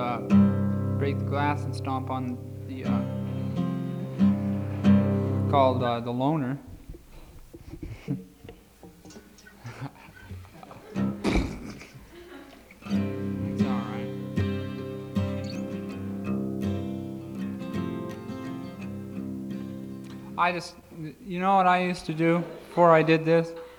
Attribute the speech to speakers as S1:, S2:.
S1: break the glass and stomp on the called the loner. It's all right. You know what I used to do before I did this?